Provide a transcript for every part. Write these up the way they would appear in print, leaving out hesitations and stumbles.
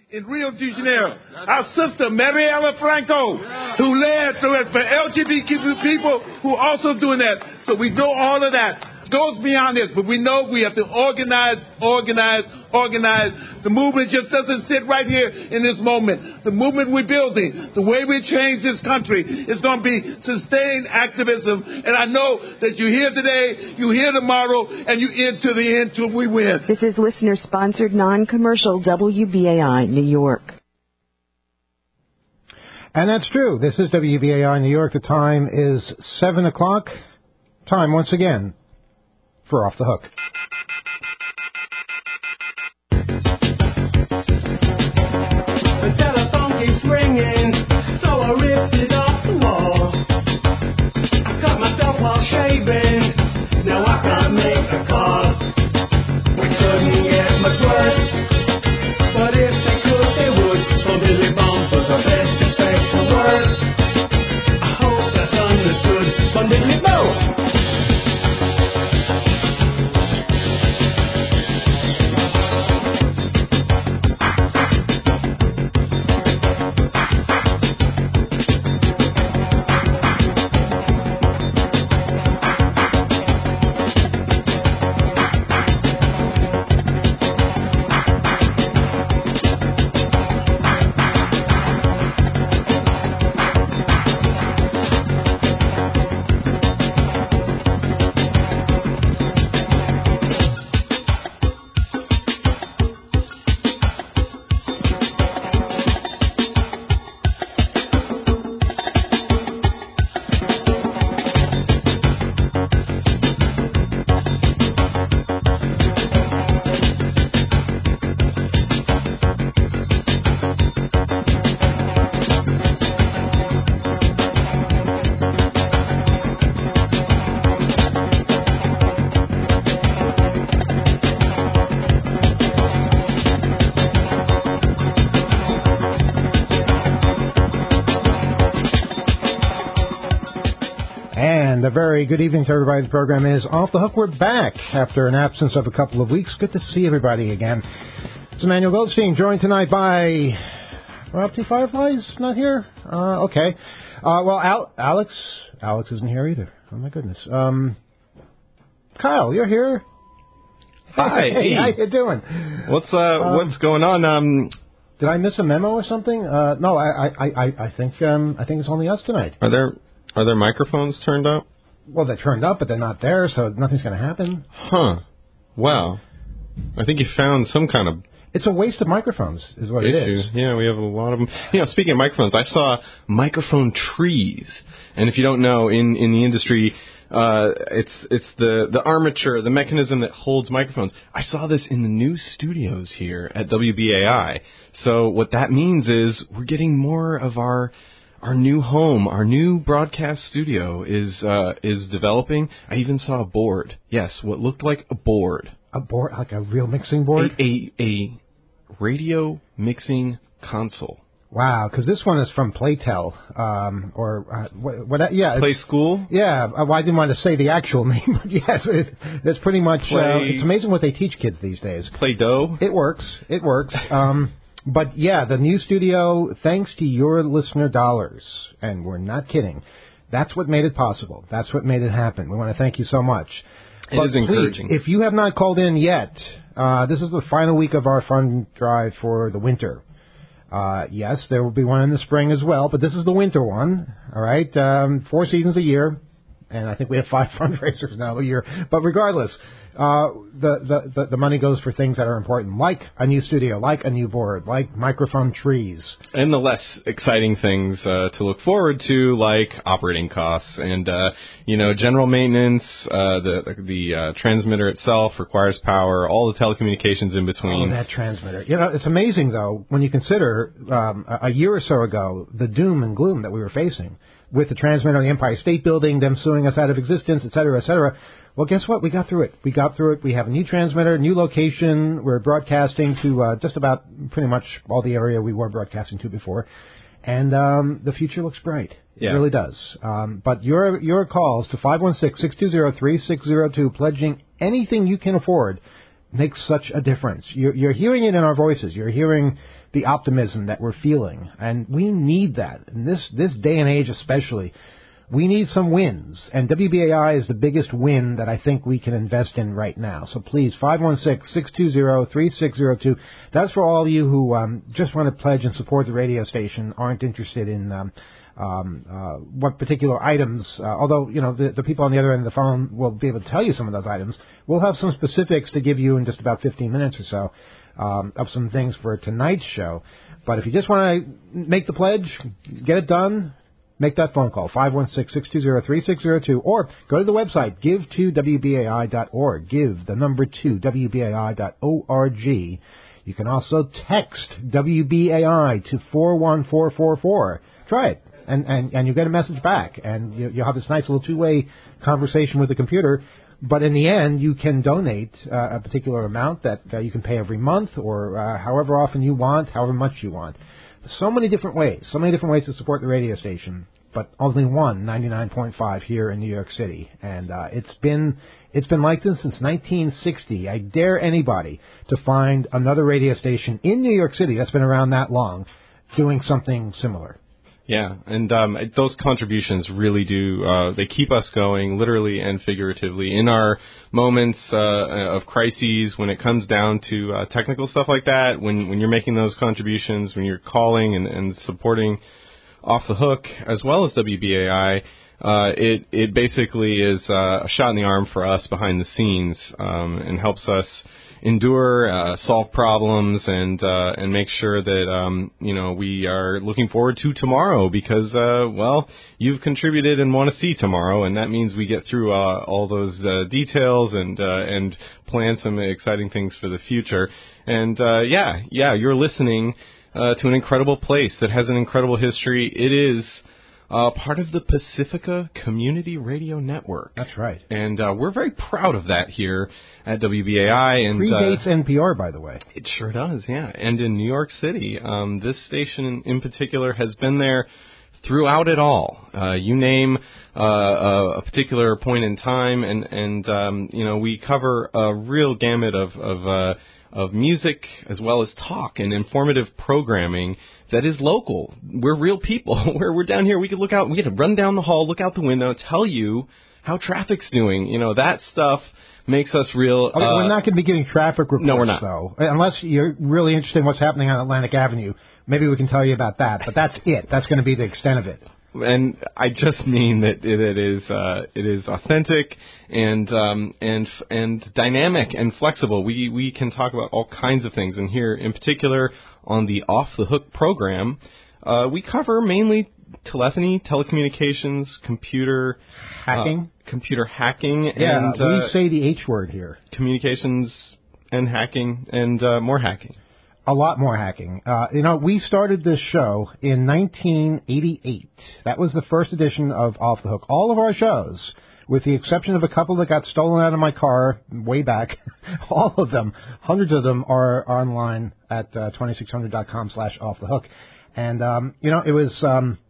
in Rio de Janeiro. Our sister, Mariela Franco, who led for LGBT people who are also doing that. So we know all of that. Goes beyond this, but we know we have to organize. The movement just doesn't sit right here in this moment. The movement we're building, the way we change this country, is going to be sustained activism. And I know that you're here today, you're here tomorrow, and you're in to the end till we win. This is listener-sponsored, non-commercial WBAI, New York. And that's true. This is WBAI, New York. The time is 7 o'clock. Time, once again, for Off the Hook. The telephone keeps ringing, so I ripped it off the wall. I cut myself while shaving, now I can't make a call. We couldn't get much worse, but if they could, they would. So Billy Bombs was the best respect for words. I hope that's understood from Billy Bombs. A very good evening to everybody. The program is Off the Hook. We're back after an absence of a couple of weeks. Good to see everybody again. It's Emmanuel Goldstein, joined tonight by Rob T. Fireflies. Not here? Okay. Well, Alex isn't here either. Oh my goodness. Kyle, you're here. Hi. Hey, how you doing? What's going on? Did I miss a memo or something? No, I think it's only us tonight. Are there microphones turned up? Well, they're turned up, but they're not there, so nothing's going to happen. Huh. Wow. I think you found some kind of... It's a waste of microphones, is what issue. It is. Yeah, we have a lot of them. Speaking of microphones, I saw microphone trees. And if you don't know, in the industry, it's the armature, the mechanism that holds microphones. I saw this in the new studios here at WBAI. So what that means is we're getting more of our new home, our new broadcast studio is developing. I even saw a board. Yes, what looked like a board. A board, like a real mixing board? A radio mixing console. Wow, because this one is from Playtel, yeah. Play School? Yeah, well, I didn't want to say the actual name, but yes, that's pretty much, it's amazing what they teach kids these days. Play-Doh? It works. But, yeah, the new studio, thanks to your listener dollars, and we're not kidding, that's what made it possible. That's what made it happen. We want to thank you so much. It is encouraging. Please, if you have not called in yet, this is the final week of our fund drive for the winter. Yes, there will be one in the spring as well, but this is the winter one, all right? 4 seasons a year, and I think we have 5 fundraisers now a year. But regardless, the money goes for things that are important, like a new studio, like a new board, like microphone trees. And the less exciting things to look forward to, like operating costs and, general maintenance. The transmitter itself requires power, all the telecommunications in between. Oh, that transmitter. It's amazing, though, when you consider a year or so ago, the doom and gloom that we were facing with the transmitter, the Empire State Building, them suing us out of existence, et cetera, et cetera. Well, guess what? We got through it. We have a new transmitter, new location. We're broadcasting to just about pretty much all the area we were broadcasting to before. And the future looks bright. Yeah. It really does. But your calls to 516-620-3602, pledging anything you can afford, makes such a difference. You're hearing it in our voices. You're hearing the optimism that we're feeling. And we need that. In this day and age especially, we need some wins. And WBAI is the biggest win that I think we can invest in right now. So please, 516-620-3602. That's for all of you who just want to pledge and support the radio station, aren't interested in what particular items, although, you know, the people on the other end of the phone will be able to tell you some of those items. We'll have some specifics to give you in just about 15 minutes or so of some things for tonight's show. But if you just want to make the pledge, get it done, make that phone call, 516-620-3602, or go to the website, give2wbai.org, give the number 2, wbai.org. You can also text WBAI to 41444. Try it. And you get a message back, and you'll have this nice little two-way conversation with the computer. But in the end, you can donate a particular amount that you can pay every month, or however often you want, however much you want. So many different ways to support the radio station, but only one, 99.5 here in New York City. And it's been like this since 1960. I dare anybody to find another radio station in New York City that's been around that long doing something similar. Yeah, and those contributions really do, they keep us going, literally and figuratively, in our moments of crises, when it comes down to technical stuff like that, when you're making those contributions, when you're calling and supporting Off the Hook, as well as WBAI, it basically is a shot in the arm for us behind the scenes, and helps us endure, solve problems, and make sure that we are looking forward to tomorrow, because you've contributed and want to see tomorrow, and that means we get through all those details and plan some exciting things for the future. And you're listening to an incredible place that has an incredible history. It is part of the Pacifica Community Radio Network. That's right. And we're very proud of that here at WBAI. And predates NPR, by the way. It sure does, yeah. And in New York City, this station in particular has been there throughout it all. You name a particular point in time, and we cover a real gamut of music as well as talk and informative programming that is local. We're real people. We're down here. We could look out. We get to run down the hall, look out the window, tell you how traffic's doing. That stuff makes us real. We're not going to be getting traffic reports, no, we're not. Though. Unless you're really interested in what's happening on Atlantic Avenue. Maybe we can tell you about that. But that's it. That's going to be the extent of it. And I just mean that it is authentic and dynamic and flexible. We can talk about all kinds of things, and here in particular on the Off the Hook program, we cover mainly telephony, telecommunications, computer hacking, Yeah, and we say the H word here. Communications and hacking and more hacking. A lot more hacking. We started this show in 1988. That was the first edition of Off the Hook. All of our shows, with the exception of a couple that got stolen out of my car way back, all of them, hundreds of them, are online at 2600.com/offthehook. And, it was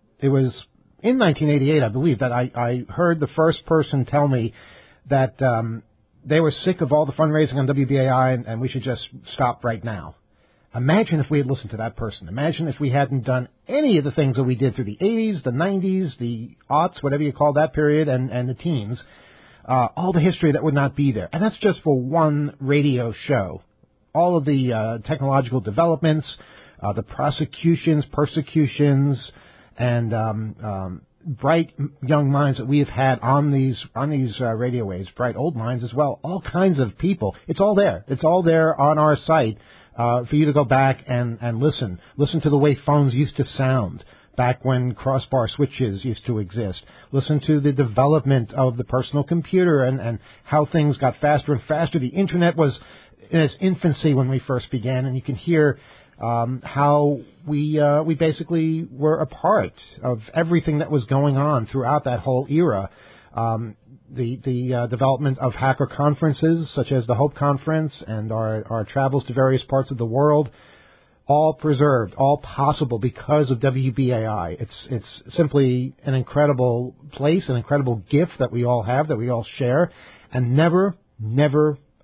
in 1988, I believe, that I heard the first person tell me that they were sick of all the fundraising on WBAI and we should just stop right now. Imagine if we had listened to that person. Imagine if we hadn't done any of the things that we did through the 80s, the 90s, the aughts, whatever you call that period, and the teens. All the history that would not be there. And that's just for one radio show. All of the technological developments, the prosecutions, persecutions, and bright young minds that we have had on these radio waves, bright old minds as well, all kinds of people. It's all there. It's all there on our site. For you to go back and listen to the way phones used to sound back when crossbar switches used to exist. Listen to the development of the personal computer and how things got faster and faster. The Internet was in its infancy when we first began, and you can hear how we basically were a part of everything that was going on throughout that whole era. The development of hacker conferences such as the Hope Conference and our travels to various parts of the world, all preserved, all possible because of WBAI. It's simply an incredible place, an incredible gift that we all have, that we all share, and never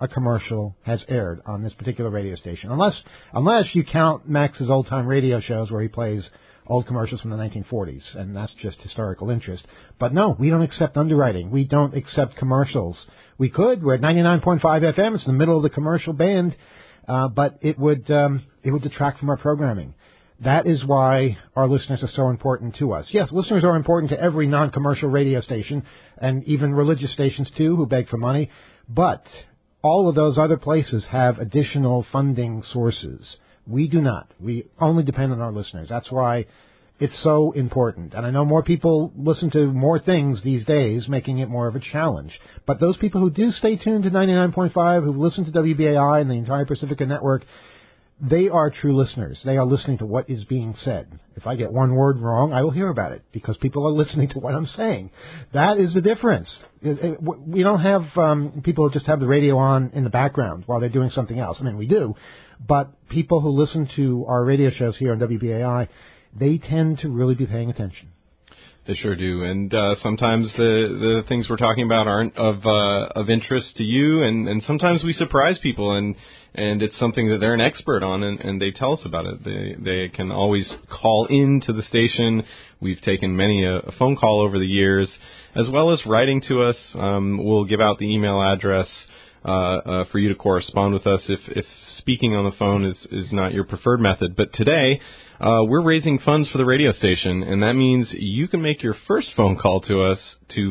a commercial has aired on this particular radio station, unless you count Max's old-time radio shows where he plays old commercials from the 1940s, and that's just historical interest. But no, we don't accept underwriting. We don't accept commercials. We could. We're at 99.5 FM. It's in the middle of the commercial band, but it would detract from our programming. That is why our listeners are so important to us. Yes, listeners are important to every non-commercial radio station, and even religious stations, too, who beg for money. But all of those other places have additional funding sources. We do not. We only depend on our listeners. That's why it's so important. And I know more people listen to more things these days, making it more of a challenge. But those people who do stay tuned to 99.5, who listen to WBAI and the entire Pacifica Network, they are true listeners. They are listening to what is being said. If I get one word wrong, I will hear about it because people are listening to what I'm saying. That is the difference. We don't have people who just have the radio on in the background while they're doing something else. I mean, we do. But people who listen to our radio shows here on WBAI, they tend to really be paying attention. They sure do, and sometimes the things we're talking about aren't of interest to you, and sometimes we surprise people, and it's something that they're an expert on, and they tell us about it. They can always call into the station. We've taken many a phone call over the years, as well as writing to us. We'll give out the email address for you to correspond with us if speaking on the phone is not your preferred method. But today, we're raising funds for the radio station, and that means you can make your first phone call to us to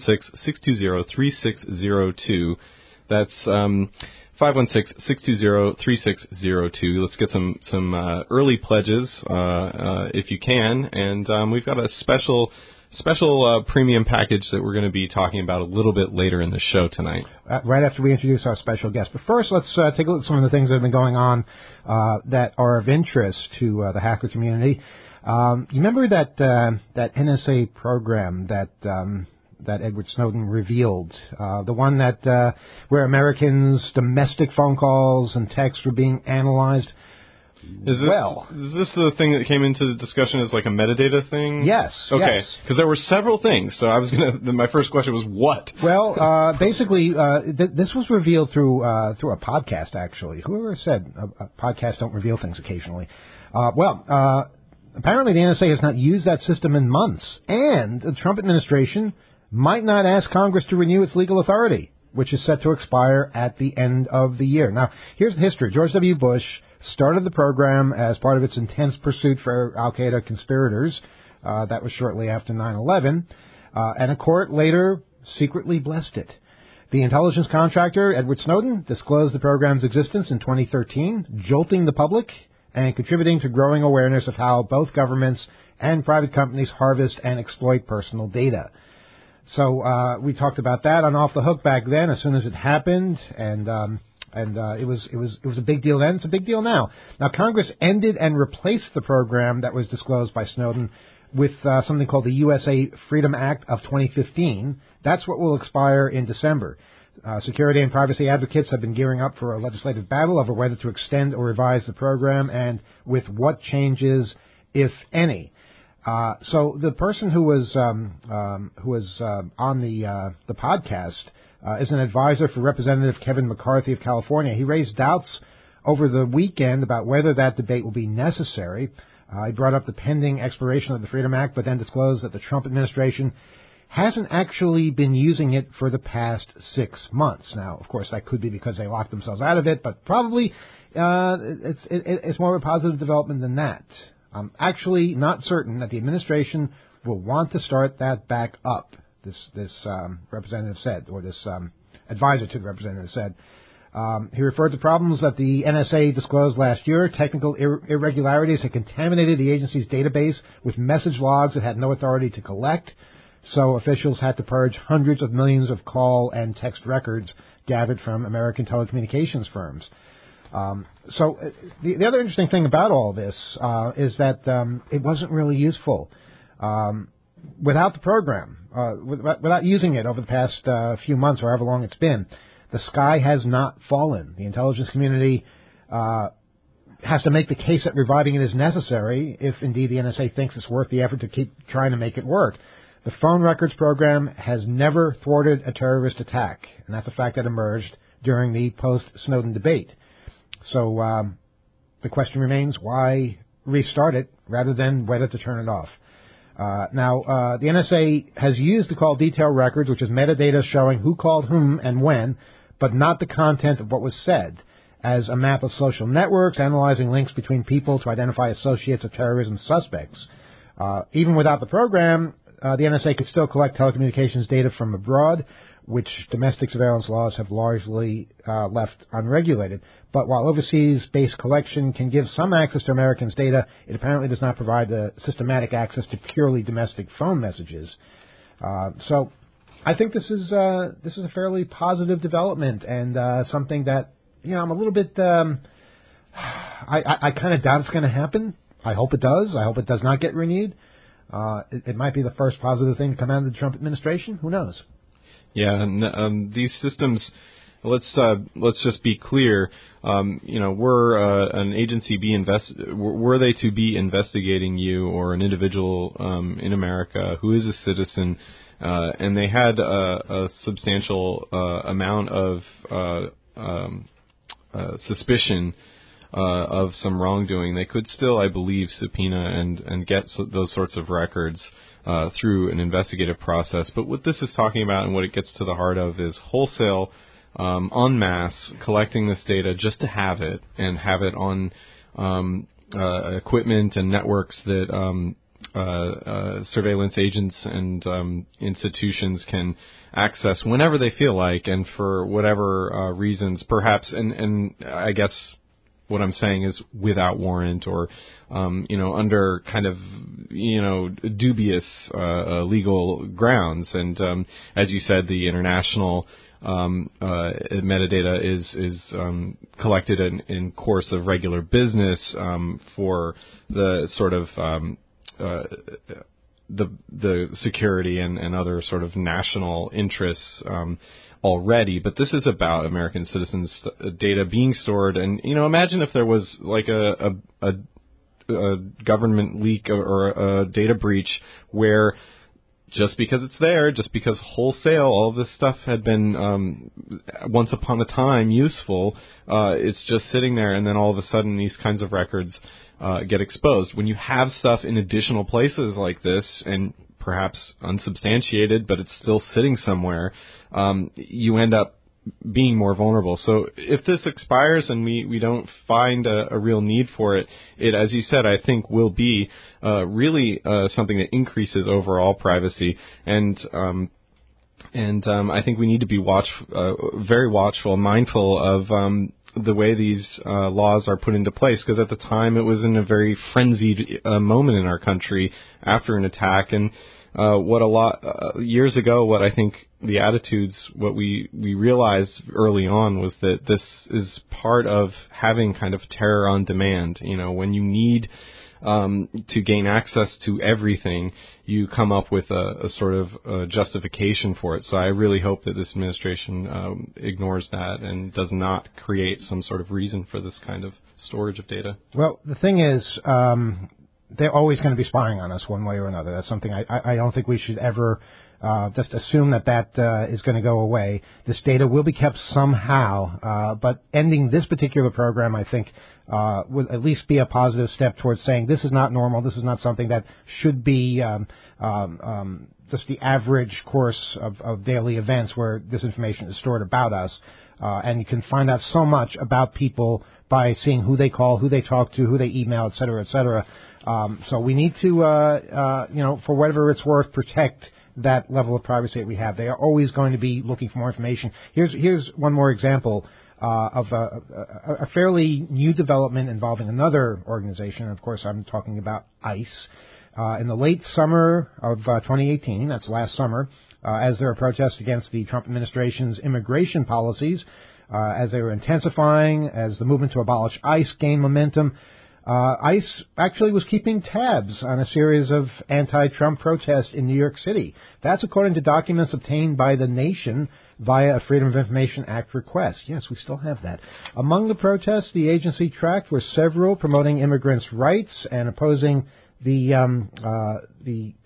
516-620-3602. That's 516-620-3602. Let's get some early pledges if you can, and we've got a special premium package that we're going to be talking about a little bit later in the show tonight. Right after we introduce our special guest. But first, let's take a look at some of the things that have been going on that are of interest to the hacker community. You remember that NSA program that Edward Snowden revealed, the one that where Americans' domestic phone calls and texts were being analyzed? Is this the thing that came into the discussion as like a metadata thing? Yes. Okay. Because there were several things. So I was my first question was what? Well, basically, this was revealed through a podcast. Actually, whoever said podcasts don't reveal things occasionally? Apparently the NSA has not used that system in months, and the Trump administration might not ask Congress to renew its legal authority, which is set to expire at the end of the year. Now, here's the history. George W. Bush started the program as part of its intense pursuit for al-Qaeda conspirators. That was shortly after 9/11. And a court later secretly blessed it. The intelligence contractor, Edward Snowden, disclosed the program's existence in 2013, jolting the public and contributing to growing awareness of how both governments and private companies harvest and exploit personal data. So we talked about that on Off the Hook back then as soon as it happened, and it was a big deal then. It's a big deal now. Now, Congress ended and replaced the program that was disclosed by Snowden with something called the USA Freedom Act of 2015. That's what will expire in December. Security and privacy advocates have been gearing up for a legislative battle over whether to extend or revise the program and with what changes, if any. So the person who was on the podcast is an advisor for Representative Kevin McCarthy of California. He raised doubts over the weekend about whether that debate will be necessary. He brought up the pending expiration of the Freedom Act, but then disclosed that the Trump administration hasn't actually been using it for the past 6 months. Now, of course, that could be because they locked themselves out of it, but probably it's more of a positive development than that. I'm actually not certain that the administration will want to start that back up, this representative said, or this advisor to the representative said. He referred to problems that the NSA disclosed last year. Technical irregularities had contaminated the agency's database with message logs it had no authority to collect, so officials had to purge hundreds of millions of call and text records gathered from American telecommunications firms. So the other interesting thing about all this is that it wasn't really useful. Without the program, without using it over the past few months or however long it's been, the sky has not fallen. The intelligence community has to make the case that reviving it is necessary if indeed the NSA thinks it's worth the effort to keep trying to make it work. The phone records program has never thwarted a terrorist attack, and that's a fact that emerged during the post-Snowden debate. So the question remains, why restart it rather than whether to turn it off? Now, the NSA has used the call detail records, which is metadata showing who called whom and when, but not the content of what was said, as a map of social networks, analyzing links between people to identify associates of terrorism suspects. Even without the program, the NSA could still collect telecommunications data from abroad, which domestic surveillance laws have largely left unregulated. But while overseas-based collection can give some access to Americans' data, it apparently does not provide the systematic access to purely domestic phone messages. So I think this is a fairly positive development and something that, I'm a little bit, I kind of doubt it's going to happen. I hope it does. I hope it does not get renewed. It might be the first positive thing to come out of the Trump administration. Who knows? Yeah, and these systems. Let's just be clear. Were an agency were they to be investigating you or an individual in America who is a citizen, and they had a substantial amount of suspicion of some wrongdoing, they could still, I believe, subpoena and get those sorts of records through an investigative process. But what this is talking about and what it gets to the heart of is wholesale, en masse, collecting this data just to have it and have it on equipment and networks that surveillance agents and institutions can access whenever they feel like and for whatever reasons, perhaps, and I guess what I'm saying is without warrant or, under kind of, dubious legal grounds. And as you said, the international metadata is collected in course of regular business for the sort of the security and other sort of national interests already, but this is about American citizens' data being stored. And imagine if there was like a government leak or a data breach where just because it's there, just because wholesale all of this stuff had been once upon a time useful, it's just sitting there, and then all of a sudden these kinds of records get exposed. When you have stuff in additional places like this, and perhaps unsubstantiated, but it's still sitting somewhere, you end up being more vulnerable. So if this expires and we don't find a real need for it, as you said, I think will be really something that increases overall privacy. And I think we need to be very watchful, mindful of the way these laws are put into place, because at the time it was in a very frenzied moment in our country after an attack. And years ago, what I think the attitudes, what we realized early on was that this is part of having kind of terror on demand. When you need to gain access to everything, you come up with a sort of justification for it. So I really hope that this administration ignores that and does not create some sort of reason for this kind of storage of data. Well, the thing is, they're always going to be spying on us one way or another. That's something I don't think we should ever just assume that is going to go away. This data will be kept somehow, but ending this particular program, I think, would at least be a positive step towards saying this is not normal. This is not something that should be just the average course of daily events where this information is stored about us. And you can find out so much about people by seeing who they call, who they talk to, who they email, et cetera, et cetera. So we need to, for whatever it's worth, protect that level of privacy that we have. They are always going to be looking for more information. Here's one more example of a fairly new development involving another organization. Of course, I'm talking about ICE. In the late summer of 2018, that's last summer, as there were protests against the Trump administration's immigration policies, as they were intensifying, as the movement to abolish ICE gained momentum, ICE actually was keeping tabs on a series of anti-Trump protests in New York City. That's according to documents obtained by The Nation via a Freedom of Information Act request. Yes, we still have that. Among the protests the agency tracked were several promoting immigrants' rights and opposing the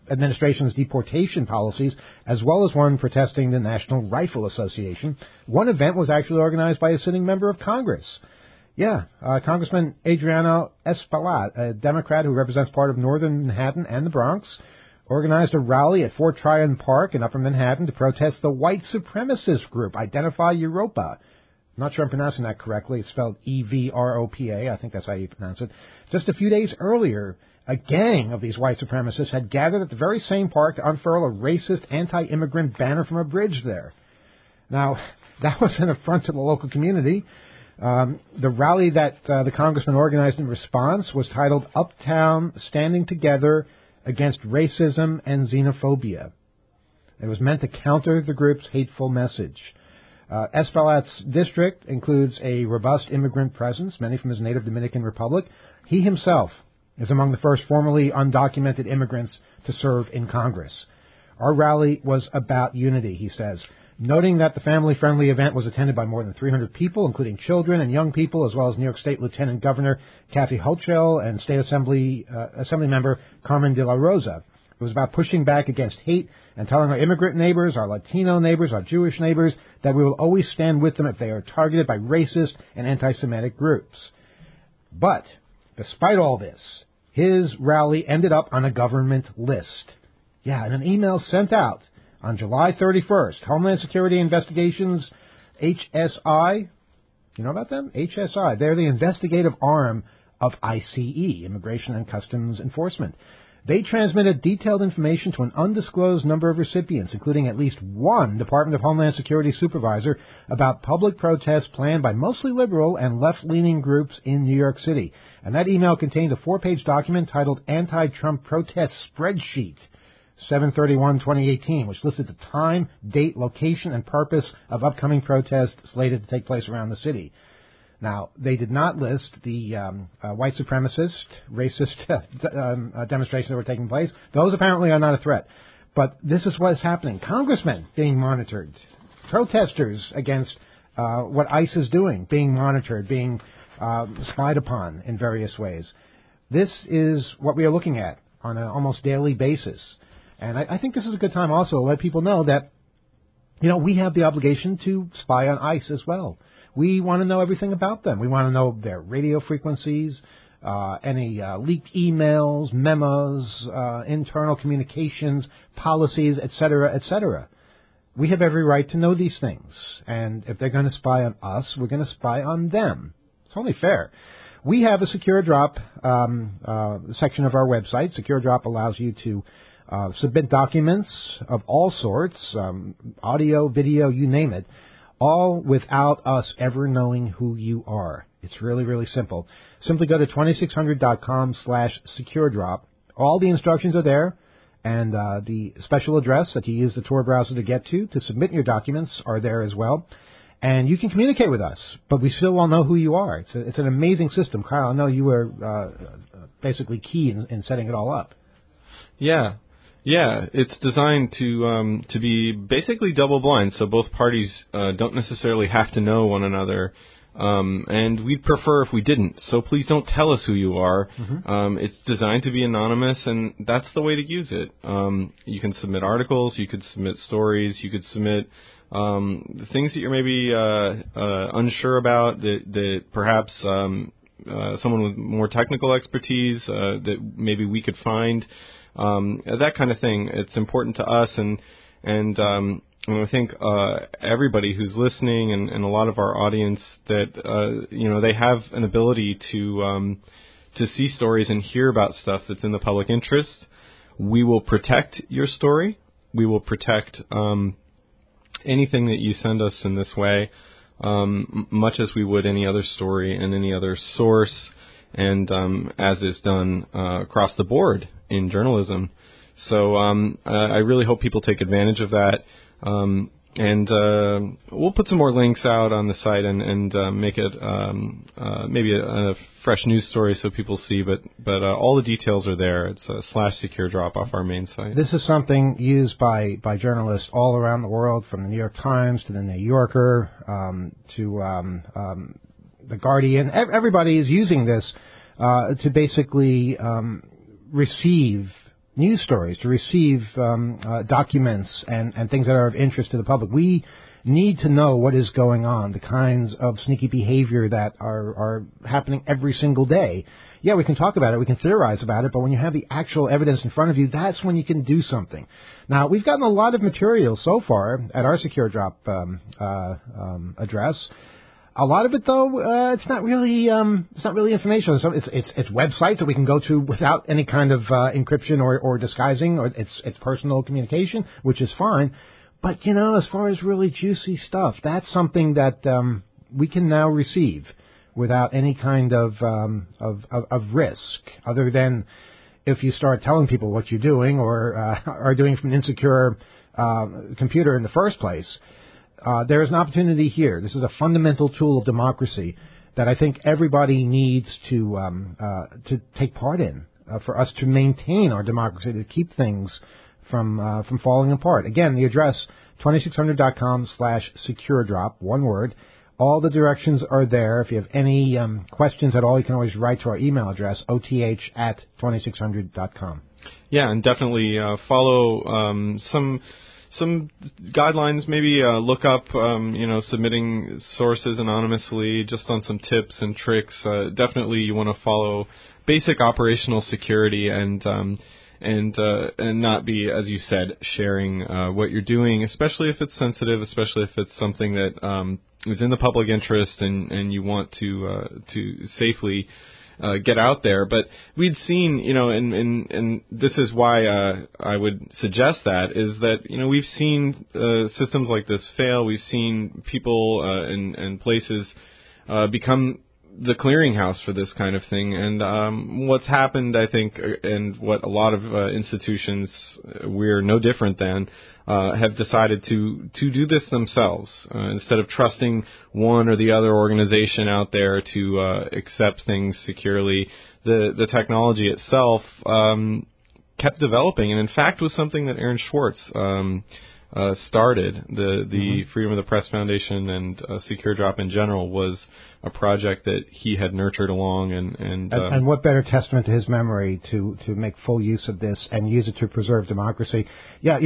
administration's deportation policies, as well as one protesting the National Rifle Association. One event was actually organized by a sitting member of Congress. Yeah, Congressman Adriano Espaillat, a Democrat who represents part of northern Manhattan and the Bronx, organized a rally at Fort Tryon Park in Upper Manhattan to protest the white supremacist group Identify Europa. I'm not sure I'm pronouncing that correctly. It's spelled EVROPA. I think that's how you pronounce it. Just a few days earlier, a gang of these white supremacists had gathered at the very same park to unfurl a racist anti-immigrant banner from a bridge there. Now, that was an affront to the local community. The rally that the congressman organized in response was titled Uptown Standing Together Against Racism and Xenophobia. It was meant to counter the group's hateful message. Espaillat's district includes a robust immigrant presence, many from his native Dominican Republic. He himself is among the first formerly undocumented immigrants to serve in Congress. Our rally was about unity, he says, noting that the family-friendly event was attended by more than 300 people, including children and young people, as well as New York State Lieutenant Governor Kathy Hochul and State Assembly Member Carmen de la Rosa. It was about pushing back against hate and telling our immigrant neighbors, our Latino neighbors, our Jewish neighbors, that we will always stand with them if they are targeted by racist and anti-Semitic groups. But, despite all this, his rally ended up on a government list. Yeah, in an email sent out on July 31st, Homeland Security Investigations, HSI, you know about them? HSI, they're the investigative arm of ICE, Immigration and Customs Enforcement. They transmitted detailed information to an undisclosed number of recipients, including at least one Department of Homeland Security supervisor, about public protests planned by mostly liberal and left-leaning groups in New York City. And that email contained a 4-page document titled Anti-Trump Protest Spreadsheet, 7/31/2018, which listed the time, date, location, and purpose of upcoming protests slated to take place around the city. Now, they did not list the white supremacist, racist demonstrations that were taking place. Those apparently are not a threat. But this is what is happening. Congressmen being monitored. Protesters against what ICE is doing, being monitored, being spied upon in various ways. This is what we are looking at on an almost daily basis. And I think this is a good time also to let people know that, you know, we have the obligation to spy on ICE as well. We want to know everything about them. We want to know their radio frequencies, any leaked emails, memos, internal communications, policies, etc., etc. We have every right to know these things. And if they're going to spy on us, we're going to spy on them. It's only fair. We have a Secure Drop section of our website. Secure Drop allows you to submit documents of all sorts, audio, video, you name it, all without us ever knowing who you are. It's really, really simple. Simply go to 2600.com/securedrop. All the instructions are there, and the special address that you use the Tor browser to get to submit your documents are there as well. And you can communicate with us, but we still won't know who you are. It's an amazing system. Kyle, I know you were basically key in setting it all up. Yeah. Yeah, it's designed to be basically double blind, so both parties don't necessarily have to know one another, and we'd prefer if we didn't. So please don't tell us who you are. Mm-hmm. It's designed to be anonymous, and that's the way to use it. You can submit articles, you could submit stories, you could submit the things that you're maybe unsure about, that perhaps someone with more technical expertise that maybe we could find. That kind of thing. It's important to us, and I think everybody who's listening and a lot of our audience that they have an ability to see stories and hear about stuff that's in the public interest. We will protect your story. We will protect anything that you send us in this way, much as we would any other story and any other source, and as is done across the board in journalism. So I really hope people take advantage of that. And we'll put some more links out on the site and make it maybe a fresh news story so people see. But all the details are there. It's /SecureDrop off our main site. This is something used by journalists all around the world, from the New York Times to the New Yorker to the Guardian. Everybody is using this to basically receive news stories, to receive documents and things that are of interest to the public. We need to know what is going on, the kinds of sneaky behavior that are happening every single day. Yeah, we can talk about it, we can theorize about it, but when you have the actual evidence in front of you, that's when you can do something. Now, we've gotten a lot of material so far at our Secure Drop address. A lot of it, though, it's not really information. So it's websites that we can go to without any kind of encryption or disguising, or it's personal communication, which is fine. But as far as really juicy stuff, that's something that we can now receive without any kind of risk, other than if you start telling people what you're doing or are doing from an insecure computer in the first place. There is an opportunity here. This is a fundamental tool of democracy that I think everybody needs to take part in for us to maintain our democracy, to keep things from falling apart. Again, the address 2600.com/securedrop, one word. All the directions are there. If you have any questions at all, you can always write to our email address, oth@2600.com. Yeah, and definitely follow some guidelines. Maybe look up, submitting sources anonymously, just on some tips and tricks. Definitely, you want to follow basic operational security and not be, as you said, sharing what you're doing, especially if it's sensitive, especially if it's something that is in the public interest and you want to safely get out there. But we'd seen, and this is why I would suggest that, is that, we've seen systems like this fail. We've seen people and places become the clearinghouse for this kind of thing. And what's happened, I think, and what a lot of institutions, we're no different than, have decided to do this themselves. Instead of trusting one or the other organization out there to accept things securely, the technology itself kept developing, and in fact was something that Aaron Swartz started. The Freedom of the Press Foundation and Secure Drop in general was a project that he had nurtured along, and what better testament to his memory to make full use of this and use it to preserve democracy. Yeah,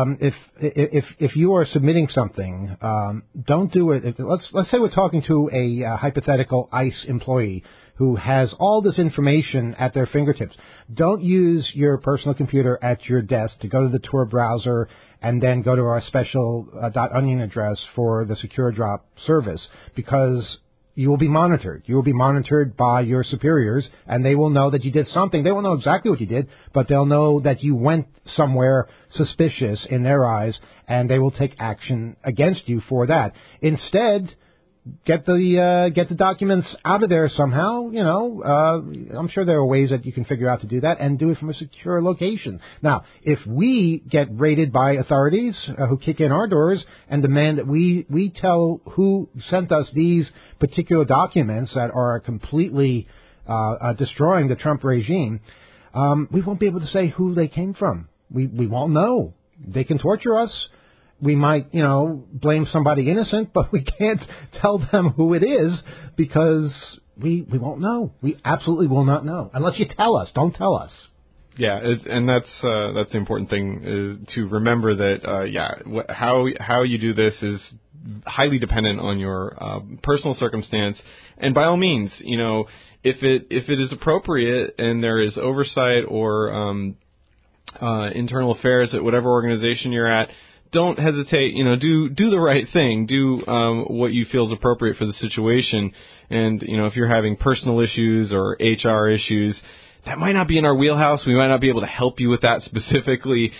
if you are submitting something, don't do it. Let's say we're talking to a hypothetical ICE employee who has all this information at their fingertips. Don't use your personal computer at your desk to go to the Tor browser and then go to our special .onion address for the Secure Drop service, because you will be monitored. You will be monitored by your superiors, and they will know that you did something. They won't know exactly what you did, but they'll know that you went somewhere suspicious in their eyes, and they will take action against you for that. Instead, get the documents out of there somehow. I'm sure there are ways that you can figure out to do that, and do it from a secure location. Now, if we get raided by authorities who kick in our doors and demand that we tell who sent us these particular documents that are completely destroying the Trump regime, we won't be able to say who they came from. We won't know. They can torture us. We might, blame somebody innocent, but we can't tell them who it is because we won't know. We absolutely will not know unless you tell us. Don't tell us. Yeah, and that's the important thing, is to remember that how you do this is highly dependent on your personal circumstance. And by all means, if it is appropriate and there is oversight or internal affairs at whatever organization you're at, don't hesitate, do the right thing. Do what you feel is appropriate for the situation. And, if you're having personal issues or HR issues, that might not be in our wheelhouse. We might not be able to help you with that specifically.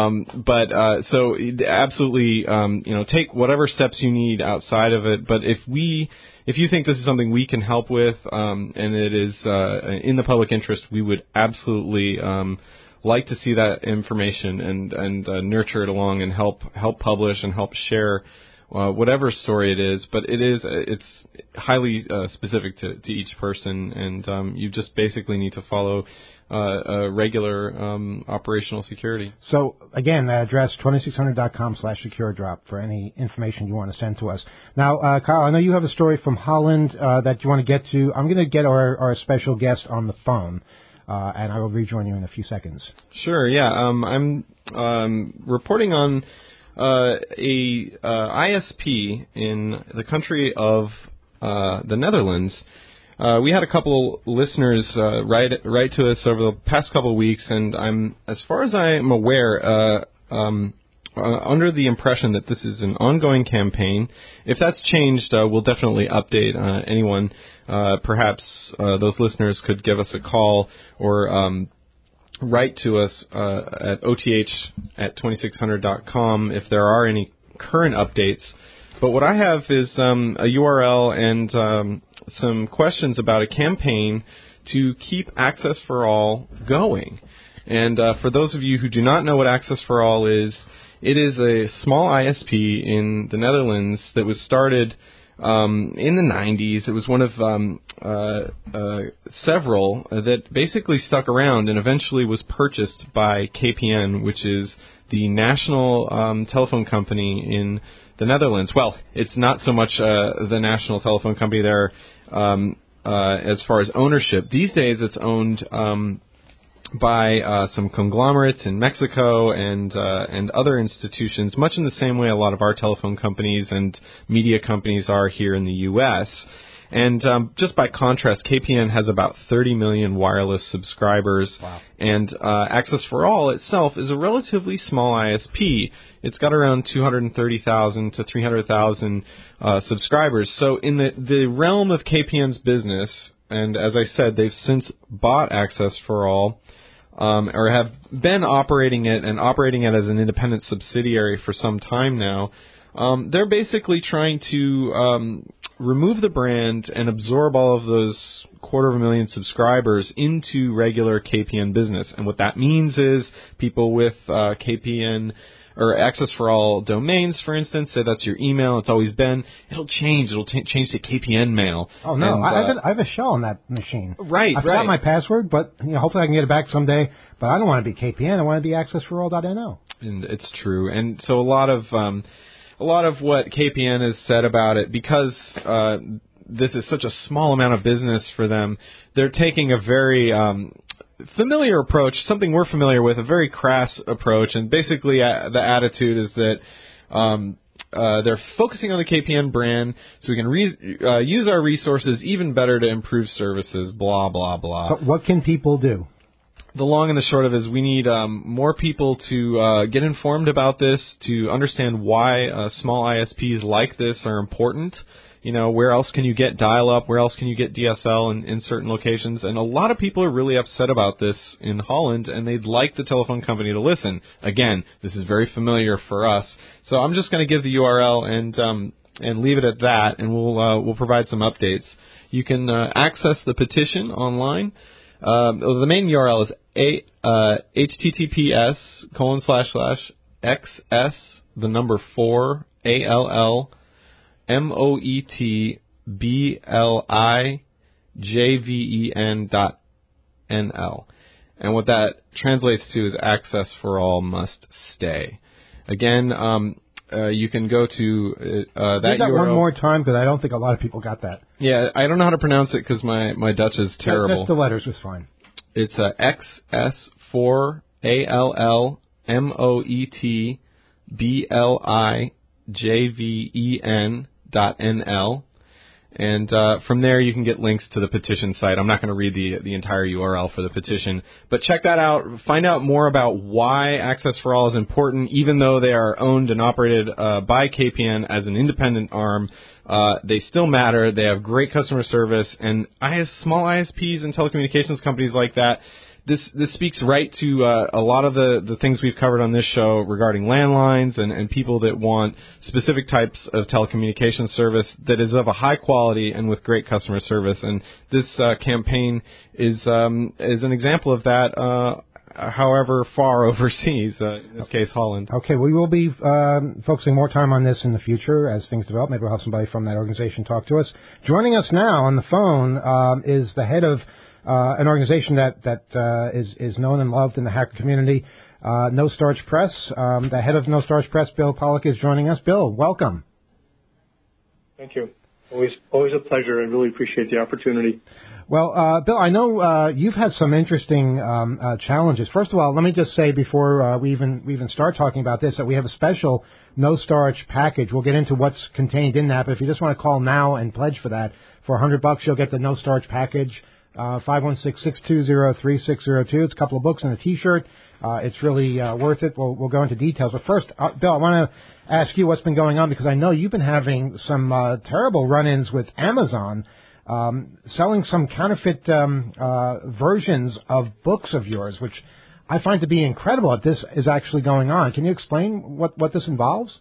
So absolutely, take whatever steps you need outside of it. But if you think this is something we can help with, and it is in the public interest, we would absolutely like to see that information and nurture it along and help publish and help share whatever story it is. But it's highly specific to each person, and you just basically need to follow regular operational security. So again, address 2600.com/securedrop for any information you want to send to us. Now, Kyle, I know you have a story from Holland that you want to get to. I'm going to get our special guest on the phone. and I will rejoin you in a few seconds. Sure. Yeah. I'm reporting on a ISP in the country of the Netherlands. We had a couple listeners write to us over the past couple of weeks, and I'm, as far as I am aware, under the impression that this is an ongoing campaign. If that's changed, we'll definitely update anyone. Perhaps those listeners could give us a call or write to us at oth@2600.com if there are any current updates. But what I have is a URL and some questions about a campaign to keep Access for All going. And for those of you who do not know what Access for All is, it is a small ISP in the Netherlands that was started in the 90s. It was one of several that basically stuck around and eventually was purchased by KPN, which is the national telephone company in the Netherlands. Well, it's not so much the national telephone company there as far as ownership. These days it's owned by some conglomerates in Mexico and other institutions, much in the same way a lot of our telephone companies and media companies are here in the U.S. And just by contrast, KPN has about 30 million wireless subscribers. Wow. And Access for All itself is a relatively small ISP. It's got around 230,000 to 300,000 subscribers. So in the realm of KPN's business, and as I said, they've since bought Access for All, or have been operating it as an independent subsidiary for some time now. They're basically trying to remove the brand and absorb all of those 250,000 subscribers into regular KPN business. And what that means is people with KPN or Access for All domains, for instance, say that's your email, it's always been, it'll change. It'll change to KPN Mail. Oh, no. And, I have a shell on that machine. Right, I forgot my password, but hopefully I can get it back someday. But I don't want to be KPN. I want to be accessforall.no. And it's true. And so a lot of what KPN has said about it, because this is such a small amount of business for them, they're taking a very familiar approach, something we're familiar with, a very crass approach. And basically the attitude is that they're focusing on the KPN brand so we can use our resources even better to improve services, blah, blah, blah. But what can people do? The long and the short of it is we need more people to get informed about this, to understand why small ISPs like this are important. Where else can you get dial-up? Where else can you get DSL in certain locations? And a lot of people are really upset about this in Holland, and they'd like the telephone company to listen. Again, this is very familiar for us. So I'm just going to give the URL and leave it at that, and we'll provide some updates. You can access the petition online. The main URL is https://xs4allmoetbliJVEN.nl. And what that translates to is Access for All must stay. Again, you can go to that Read that URL. one more time, because I don't think a lot of people got that. Yeah, I don't know how to pronounce it because my Dutch is terrible. Just the letters was fine. It's xs4allmoetbliJVEN.nl. And from there you can get links to the petition site. I'm not going to read the entire URL for the petition, but check that out. Find out more about why Access for All is important, even though they are owned and operated by KPN as an independent arm. They still matter. They have great customer service, and small ISPs and telecommunications companies like that. This speaks right to a lot of the things we've covered on this show regarding landlines and people that want specific types of telecommunications service that is of a high quality and with great customer service. And this campaign is an example of that, however far overseas, in this case Holland. Okay, we will be focusing more time on this in the future as things develop. Maybe we'll have somebody from that organization talk to us. Joining us now on the phone is the head of an organization that is known and loved in the hacker community, No Starch Press. The head of No Starch Press, Bill Pollock, is joining us. Bill, welcome. Thank you. Always a pleasure. I really appreciate the opportunity. Well, Bill, I know you've had some interesting challenges. First of all, let me just say before we even start talking about this that we have a special no starch package. We'll get into what's contained in that, but if you just want to call now and pledge for that, for $100 you'll get the no starch package. 516-620-3602. It's a couple of books and a T-shirt. It's really worth it. We'll go into details. But first, Bill, I want to ask you what's been going on, because I know you've been having some terrible run-ins with Amazon, selling some counterfeit versions of books of yours, which I find to be incredible that this is actually going on. Can you explain what this involves?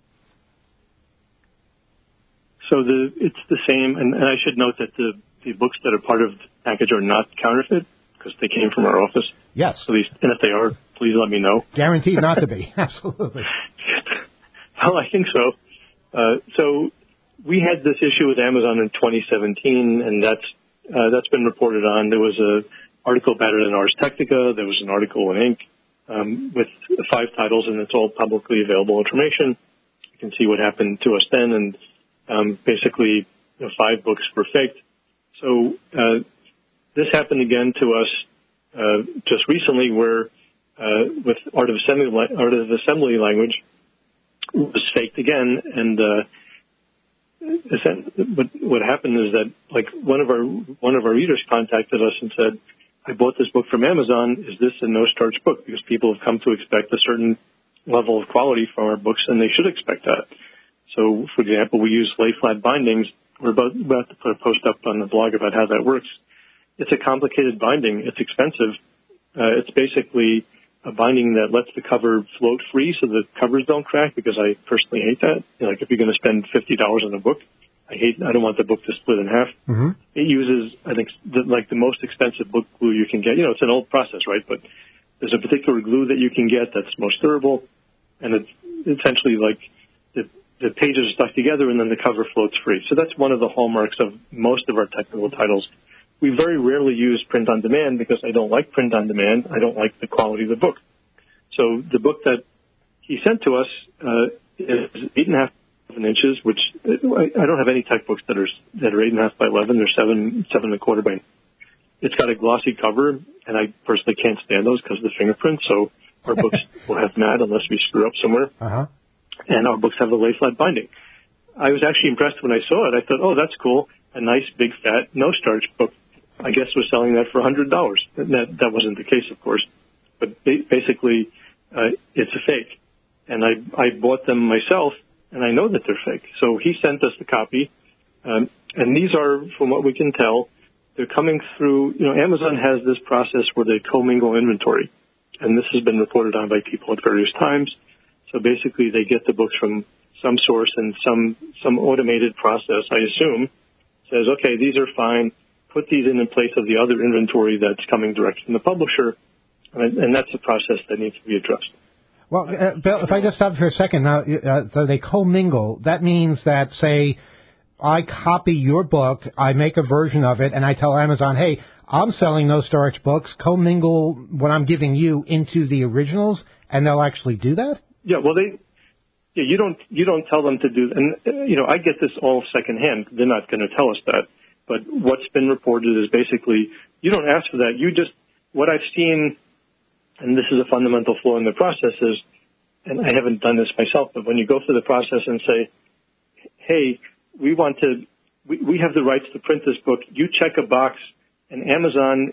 So it's the same, and I should note that the books that are part of the package are not counterfeit because they came from our office. Yes. So and if they are, please let me know. Guaranteed not to be. Absolutely. Well, I think so. So we had this issue with Amazon in 2017, and that's been reported on. There was an article about it in Ars Technica. There was an article in Inc. With 5 titles, and it's all publicly available information. You can see what happened to us then, and basically 5 books were faked. So this happened again to us just recently, where with Art of Assembly language was faked again, and what happened is that one of our readers contacted us and said, "I bought this book from Amazon. Is this a no starch book?" Because people have come to expect a certain level of quality from our books, and they should expect that. So, for example, we use lay flat bindings. We're about to put a post up on the blog about how that works. It's a complicated binding. It's expensive. It's basically a binding that lets the cover float free so the covers don't crack, because I personally hate that. If you're going to spend $50 on a book, I don't want the book to split in half. Mm-hmm. It uses, I think, the most expensive book glue you can get. It's an old process, right? But there's a particular glue that you can get that's most durable, and it's essentially the pages are stuck together and then the cover floats free. So that's one of the hallmarks of most of our technical titles. We very rarely use print on demand because I don't like print on demand. I don't like the quality of the book. So the book that he sent to us is 8.5 inches, which I don't have any tech books that are 8.5 by 11. They're 7.25 by. It's got a glossy cover, and I personally can't stand those because of the fingerprints. So our books will have matte unless we screw up somewhere. Uh-huh. And our books have a lay flat binding. I was actually impressed when I saw it. I thought, oh, that's cool. A nice, big, fat, no-starch book. I guess was selling that for $100. That wasn't the case, of course. But basically, it's a fake. And I bought them myself, and I know that they're fake. So he sent us the copy. And these are, from what we can tell, they're coming through, Amazon has this process where they commingle inventory. And this has been reported on by people at various times. So basically, they get the books from some source, and some automated process, I assume, says, okay, these are fine. Put these in place of the other inventory that's coming direct from the publisher, and that's the process that needs to be addressed. Well, Bill, if I just stop for a second, now they commingle. That means that, say, I copy your book, I make a version of it, and I tell Amazon, hey, I'm selling no starch books. Commingle what I'm giving you into the originals, and they'll actually do that. Yeah, well, you don't tell them to do, and I get this all secondhand. They're not going to tell us that, but what's been reported is basically you don't ask for that. What I've seen, and this is a fundamental flaw in the process is, and I haven't done this myself, but when you go through the process and say, hey, we have the rights to print this book. You check a box, and Amazon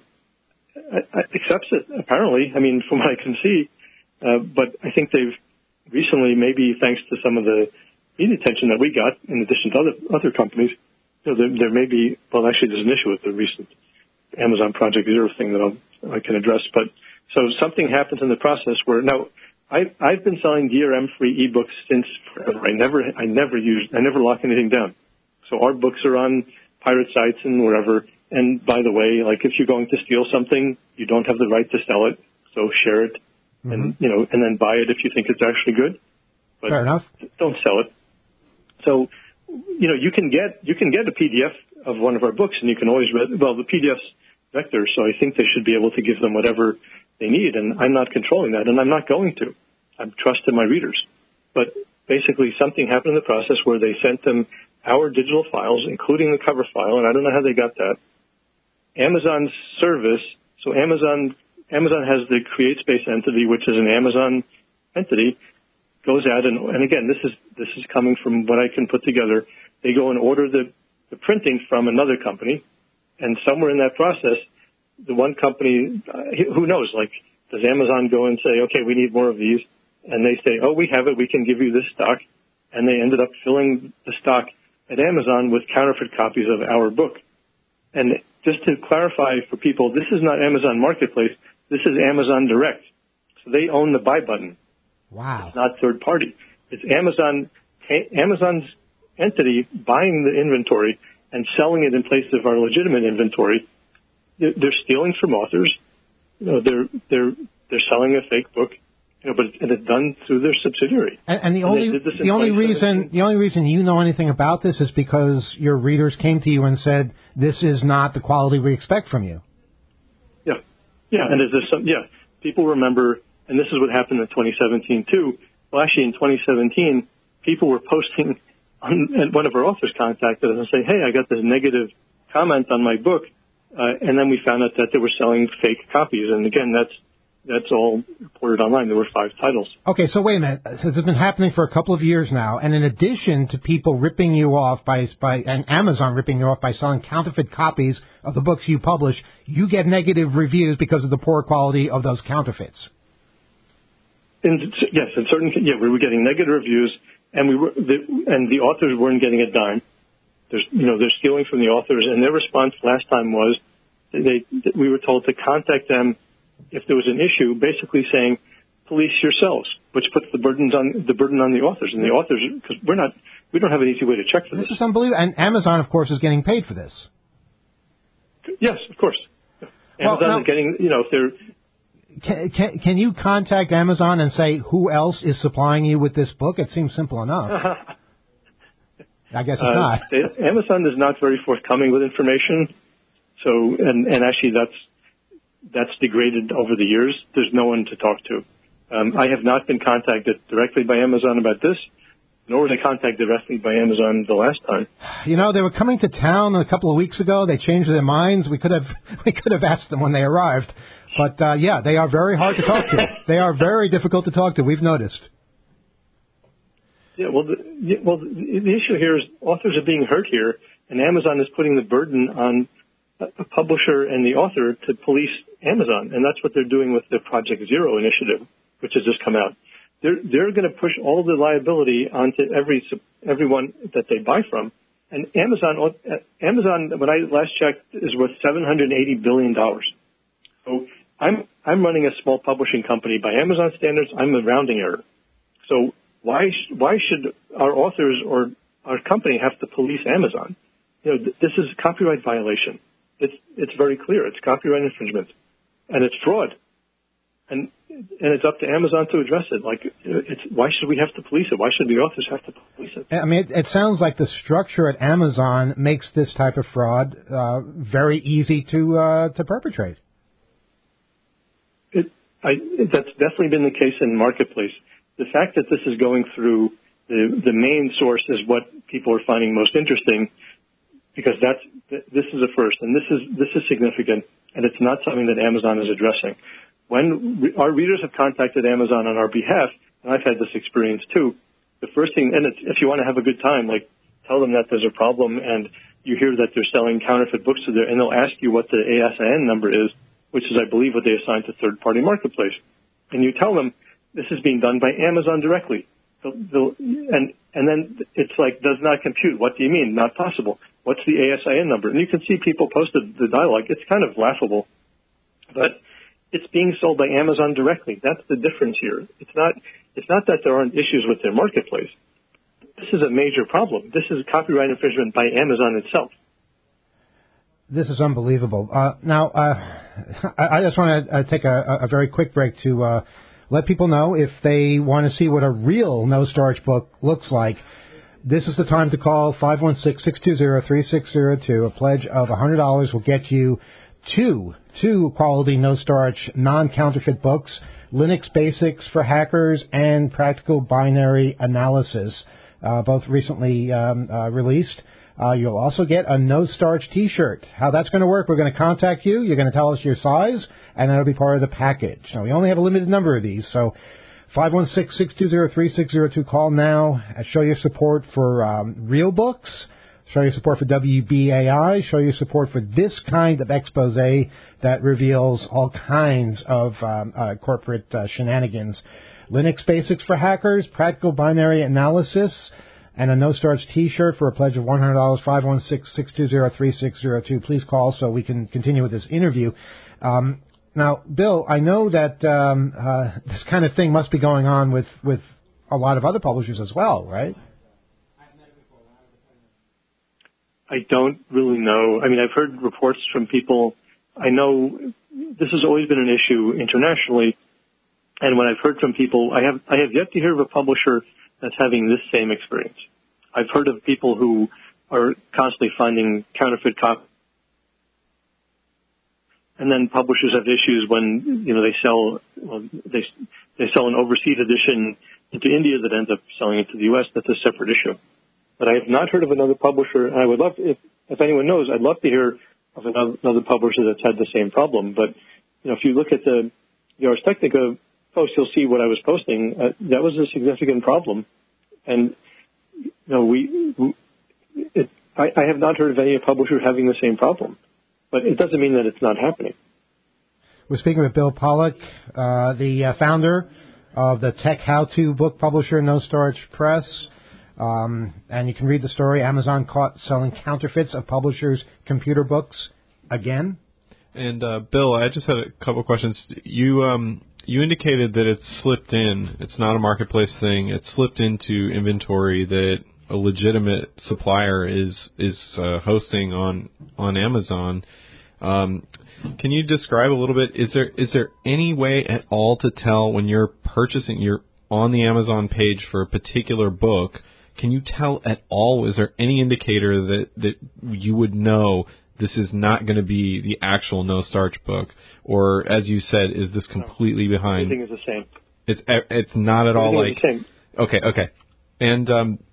accepts it. Apparently, I mean, from what I can see, but I think they've recently, maybe thanks to some of the media attention that we got, in addition to other companies, there may be, well, actually there's an issue with the recent Amazon Project Zero thing that I can address. But so something happens in the process where, now, I've been selling DRM-free ebooks since forever. I never lock anything down. So our books are on pirate sites and wherever. And by the way, if you're going to steal something, you don't have the right to sell it. So share it. And and then buy it if you think it's actually good. But fair enough. Don't sell it. So, you can get a PDF of one of our books, and you can always read. Well, the PDF's vector, so I think they should be able to give them whatever they need. And I'm not controlling that, and I'm not going to. I trust in my readers. But basically, something happened in the process where they sent them our digital files, including the cover file, and I don't know how they got that. Amazon's service, so Amazon has the CreateSpace entity, which is an Amazon entity, goes out and again, this is coming from what I can put together. They go and order the printing from another company, and somewhere in that process, the one company, who knows, like, does Amazon go and say, okay, we need more of these? And they say, oh, we have it, we can give you this stock. And they ended up filling the stock at Amazon with counterfeit copies of our book. And just to clarify for people, this is not Amazon Marketplace. This is Amazon Direct. So they own the buy button. Wow. It's not third party. It's Amazon's entity buying the inventory and selling it in place of our legitimate inventory. They're stealing from authors. They're selling a fake book. But it's done through their subsidiary. And the only reason you know anything about this is because your readers came to you and said, "This is not the quality we expect from you." Yeah, and people remember, and this is what happened in 2017 too. Well, actually, in 2017, people were posting, and one of our authors contacted us and say, "Hey, I got this negative comment on my book," and then we found out that they were selling fake copies. And again, that's all reported online. There were 5 titles. Okay, so wait a minute. This has been happening for a couple of years now, and in addition to people ripping you off and Amazon ripping you off by selling counterfeit copies of the books you publish, you get negative reviews because of the poor quality of those counterfeits. We were getting negative reviews, and the authors weren't getting a dime. They're stealing from the authors, and their response last time was we were told to contact them if there was an issue, basically saying, police yourselves, which puts the burden on the authors. And the authors, because we don't have an easy way to check for this. This is unbelievable. And Amazon, of course, is getting paid for this. Yes, of course. Amazon is getting, if they're... Can you contact Amazon and say who else is supplying you with this book? It seems simple enough. I guess it's not. Amazon is not very forthcoming with information. So, and actually that's degraded over the years. There's no one to talk to. I have not been contacted directly by Amazon about this, nor was I contacted directly by Amazon the last time. They were coming to town a couple of weeks ago. They changed their minds. We could have asked them when they arrived. But, they are very hard to talk to. They are very difficult to talk to. We've noticed. Yeah, the issue here is authors are being hurt here, and Amazon is putting the burden on a publisher and the author to police Amazon, and that's what they're doing with the Project Zero initiative, which has just come out. They're going to push all the liability onto everyone that they buy from, and Amazon, when I last checked, is worth $780 billion. So I'm running a small publishing company by Amazon standards. I'm a rounding error. So why should our authors or our company have to police Amazon? This is a copyright violation. It's very clear. It's copyright infringement, and it's fraud, and it's up to Amazon to address it. Why should we have to police it? Why should the authors have to police it? I mean, it sounds like the structure at Amazon makes this type of fraud very easy to perpetrate. That's definitely been the case in Marketplace. The fact that this is going through the main source is what people are finding most interesting, because this is a first, and this is significant, and it's not something that Amazon is addressing. When our readers have contacted Amazon on our behalf, and I've had this experience too, the first thing, and if you want to have a good time, tell them that there's a problem, and you hear that they're selling counterfeit books to and they'll ask you what the ASIN number is, which is, I believe, what they assign to third-party Marketplace. And you tell them this is being done by Amazon directly. And then it's does not compute. What do you mean? Not possible. What's the ASIN number? And you can see people posted the dialogue. It's kind of laughable. But it's being sold by Amazon directly. That's the difference here. It's not that there aren't issues with their Marketplace. This is a major problem. This is copyright infringement by Amazon itself. This is unbelievable. Now, I just want to take a very quick break to let people know if they want to see what a real No Starch book looks like. This is the time to call 516-620-3602. A pledge of $100 will get you two quality No Starch non-counterfeit books, Linux Basics for Hackers and Practical Binary Analysis. both recently released. You'll also get a No Starch T-shirt. How that's going to work, we're going to contact you. You're going to tell us your size, and that'll be part of the package. Now, we only have a limited number of these, so 516-620-3602. Call now. Show your support for real books. Show your support for WBAI. Show your support for this kind of expose that reveals all kinds of corporate shenanigans. Linux Basics for Hackers, Practical Binary Analysis, and a No Starch T-shirt for a pledge of $100, 516-620-3602. Please call so we can continue with this interview. Now, Bill, I know that this kind of thing must be going on with a lot of other publishers as well, right? I don't really know. I mean, I've heard reports from people. I know this has always been an issue internationally, and when I've heard from people, I have yet to hear of a publisher that's having this same experience. I've heard of people who are constantly finding counterfeit copies, and then publishers have issues when they sell an overseas edition into India that ends up selling it to the U.S. That's a separate issue. But I have not heard of another publisher, and I would love, if anyone knows, I'd love to hear of another publisher that's had the same problem. But if you look at the Ars Technica post, you'll see what I was posting. That was a significant problem, and I have not heard of any publisher having the same problem. But it doesn't mean that it's not happening. We're speaking with Bill Pollock, the founder of the tech how-to book publisher No Starch Press. And you can read the story, Amazon caught selling counterfeits of publishers' computer books again. And, Bill, I just had a couple of questions. You indicated that it's slipped in. It's not a marketplace thing. It's slipped into inventory that a legitimate supplier is hosting on Amazon. Can you describe a little bit? Is there any way at all to tell when you're purchasing, you're on the Amazon page for a particular book? Can you tell at all? Is there any indicator that you would know this is not going to be the actual No Starch book, or as you said, is this completely behind? Everything is the same. It's not at all like. Everything is the same. Okay, and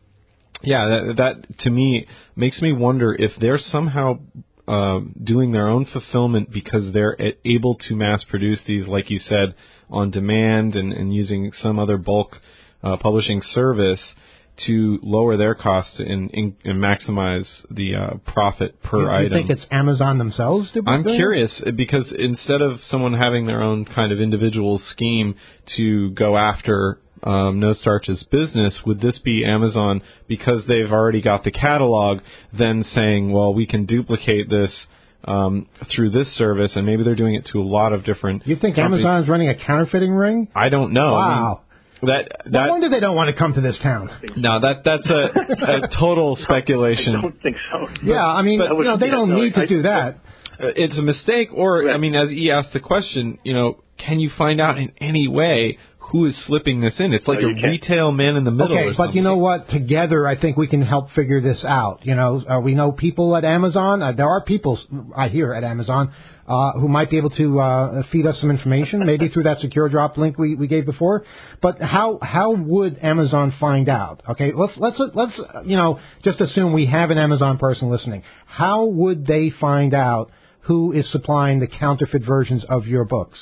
that to me makes me wonder if they're somehow doing their own fulfillment because they're able to mass produce these, like you said, on demand and using some other bulk publishing service to lower their costs and maximize the profit per item. Do you think it's Amazon themselves? I'm curious because instead of someone having their own kind of individual scheme to go after No Starch's business, would this be Amazon, because they've already got the catalog, then saying, well, we can duplicate this through this service, and maybe they're doing it to a lot of different You think companies. Amazon's running a counterfeiting ring? I don't know. Wow. No wonder they don't want to come to this town. No, that's a total speculation. I don't think so. Yeah, I mean, they don't need to do that. It's a mistake, or, I mean, as E asked the question, can you find out in any way who is slipping this in? It's like a retail man in the middle. Okay, or something. but you know what? Together, I think we can help figure this out. We know people at Amazon. There are people I hear at Amazon who might be able to feed us some information, maybe through that secure drop link we gave before. But how would Amazon find out? Okay, let's just assume we have an Amazon person listening. How would they find out who is supplying the counterfeit versions of your books?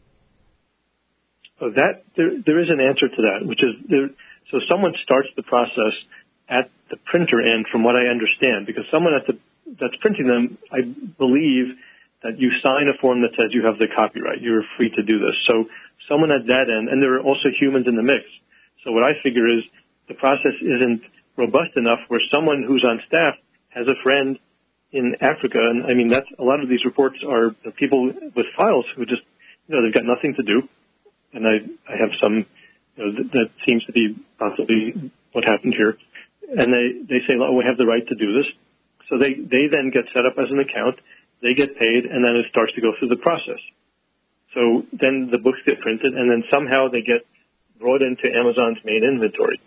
So there is an answer to that, which is so someone starts the process at the printer end, from what I understand, because someone that's printing them, I believe that you sign a form that says you have the copyright. You're free to do this. So someone at that end, and there are also humans in the mix. So what I figure is the process isn't robust enough where someone who's on staff has a friend in Africa. And I mean, that's a lot of these reports are people with files who just, they've got nothing to do. And I have some, that seems to be possibly what happened here. And they say, oh, we have the right to do this. So they then get set up as an account. They get paid, and then it starts to go through the process. So then the books get printed, and then somehow they get brought into Amazon's main inventory.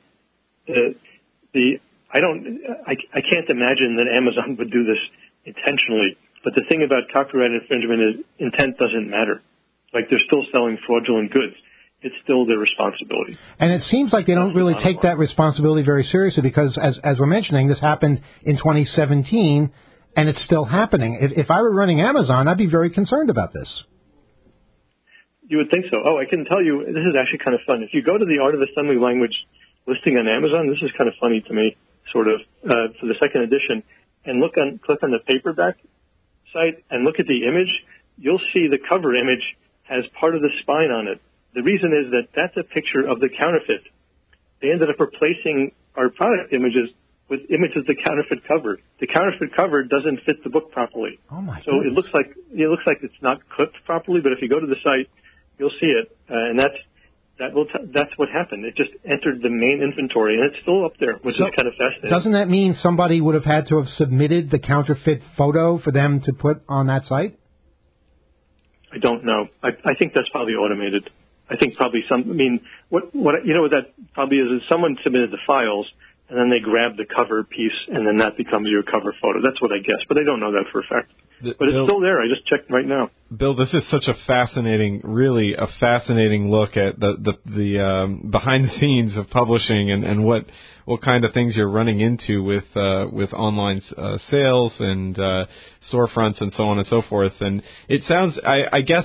I can't imagine that Amazon would do this intentionally. But the thing about copyright infringement is intent doesn't matter. Like, they're still selling fraudulent goods. it's still their responsibility. And it seems like they don't really take that responsibility very seriously because, as we're mentioning, this happened in 2017, and it's still happening. If I were running Amazon, I'd be very concerned about this. You would think so. Oh, I can tell you, this is actually kind of fun. If you go to the Art of Assembly Language listing on Amazon, this is kind of funny to me, sort of, for the second edition, and click on the paperback site and look at the image, you'll see the cover image has part of the spine on it. The reason is that that's a picture of the counterfeit. They ended up replacing our product images with images of the counterfeit cover. The counterfeit cover doesn't fit the book properly. Oh my! So it looks like it's not clipped properly. But if you go to the site, you'll see it, and that's what happened. It just entered the main inventory, and it's still up there, which is kind of fascinating. Doesn't that mean somebody would have had to have submitted the counterfeit photo for them to put on that site? I don't know. I think that's probably automated. I think probably what that probably is someone submitted the files and then they grab the cover piece and then that becomes your cover photo. That's what I guess, but I don't know that for a fact. But it's still there. I just checked right now. Bill, this is such a fascinating look at the behind the scenes of publishing and what kind of things you're running into with online sales and storefronts and so on and so forth. And it sounds, I guess.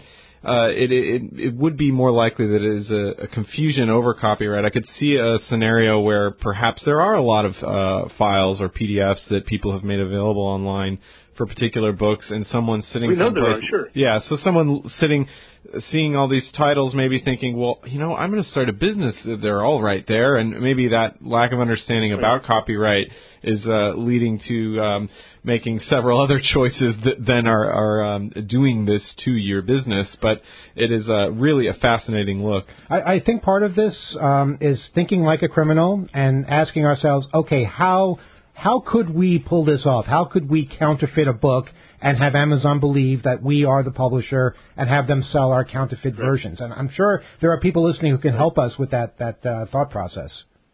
It would be more likely that it is a confusion over copyright. I could see a scenario where perhaps there are a lot of files or PDFs that people have made available online for particular books, and someone sitting. We know there are, sure. Yeah, so someone seeing all these titles, maybe thinking, well, I'm going to start a business. They're all right there, and maybe that lack of understanding about copyright is leading to making several other choices that then are doing this to your business. But it is really a fascinating look. I think part of this is thinking like a criminal and asking ourselves, okay, how could we pull this off? How could we counterfeit a book and have Amazon believe that we are the publisher and have them sell our counterfeit versions? And I'm sure there are people listening who can help us with that thought process.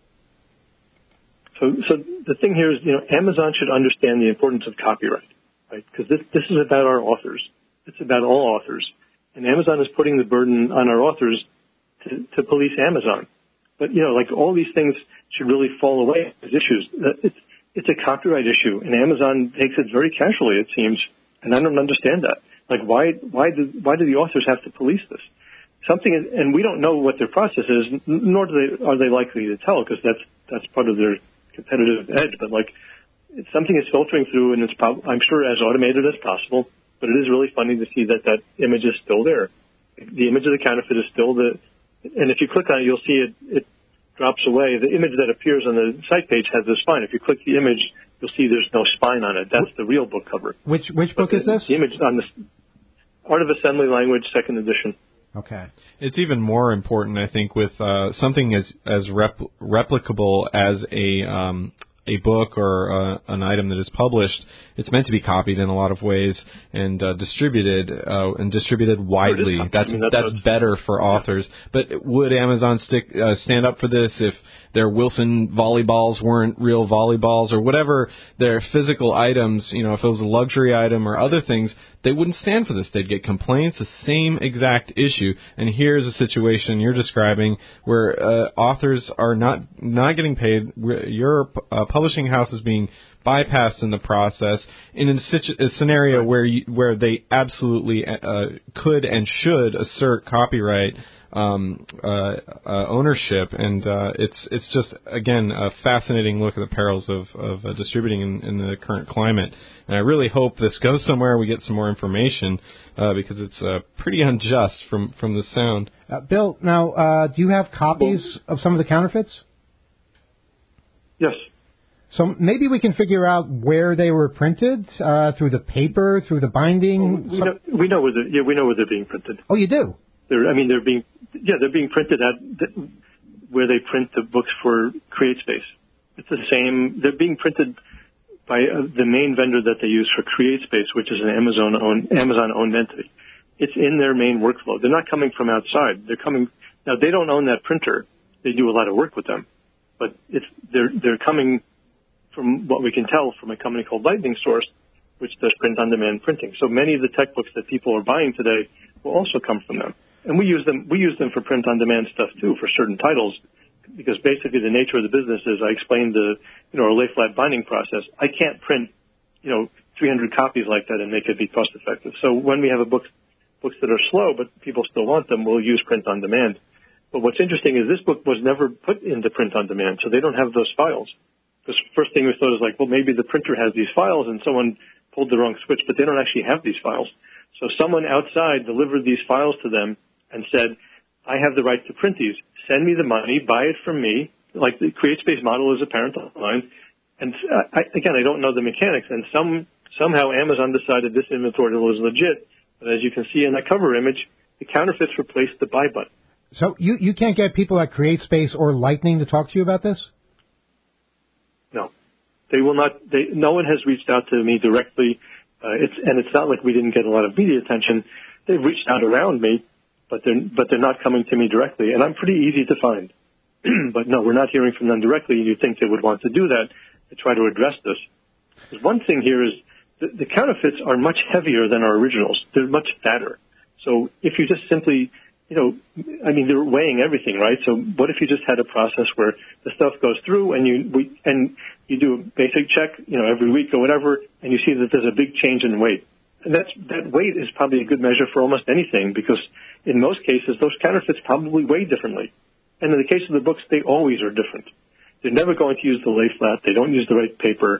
So the thing here is, Amazon should understand the importance of copyright, right? Because this is about our authors. It's about all authors. And Amazon is putting the burden on our authors to police Amazon. But, all these things should really fall away as issues. It's a copyright issue, and Amazon takes it very casually, it seems, and I don't understand that. Why do the authors have to police this? And we don't know what their process is, nor are they likely to tell, because that's part of their competitive edge. But something is filtering through, and it's I'm sure as automated as possible. But it is really funny to see that image is still there. The image of the counterfeit is still and if you click on it, you'll see it drops away. The image that appears on the site page has the spine. If you click the image, you'll see there's no spine on it. That's the real book cover. Which book is this? The image on the Art of Assembly Language, second edition. Okay. It's even more important, I think, with something as replicable as a book or an item that is published. It's meant to be copied in a lot of ways and distributed widely. That's better for authors. But would Amazon stand up for this if their Wilson volleyballs weren't real volleyballs or whatever their physical items, if it was a luxury item or other things, they wouldn't stand for this. They'd get complaints, the same exact issue. And here's a situation you're describing where authors are not getting paid. Your publishing house is being bypassed in the process in a scenario where they absolutely could and should assert copyright ownership, and it's just again a fascinating look at the perils of distributing in the current climate. And I really hope this goes somewhere. We get some more information because it's pretty unjust from the sound. Bill, now do you have copies of some of the counterfeits? Yes. So maybe we can figure out where they were printed through the paper, through the binding. We know where they're being printed. Oh, you do? They're being printed at where they print the books for CreateSpace. It's the same. They're being printed by the main vendor that they use for CreateSpace, which is an Amazon-owned entity. It's in their main workflow. They're not coming from outside. Now. They don't own that printer. They do a lot of work with them, but they're coming from what we can tell from a company called Lightning Source, which does print-on-demand printing. So many of the tech books that people are buying today will also come from them. and we use them for print-on-demand stuff too for certain titles, because basically the nature of the business is I explained our lay-flat binding process. I can't print 300 copies like that and make it be cost-effective. So when we have books that are slow but people still want them, we'll use print-on-demand. But what's interesting is this book was never put into print-on-demand, so they don't have those files. Because first thing we thought is like, well, maybe the printer has these files and someone pulled the wrong switch, but they don't actually have these files. So someone outside delivered these files to them and said, I have the right to print these. Send me the money, buy it from me. Like the CreateSpace model is apparent online. And I don't know the mechanics. And somehow Amazon decided this inventory was legit. But as you can see in that cover image, the counterfeits replaced the buy button. So you can't get people at CreateSpace or Lightning to talk to you about this? No. They will not. No one has reached out to me directly. It's not like we didn't get a lot of media attention. They've reached out around me, but they're not coming to me directly. And I'm pretty easy to find. But no, we're not hearing from them directly. You'd think they would want to do that to try to address this. Because one thing here is the counterfeits are much heavier than our originals. They're much fatter. So if you just simply, they're weighing everything, right? So what if you just had a process where the stuff goes through and you do a basic check, every week or whatever, and you see that there's a big change in weight. And that weight is probably a good measure for almost anything, because in most cases, those counterfeits probably weigh differently. And in the case of the books, they always are different. They're never going to use the lay flat. They don't use the right paper.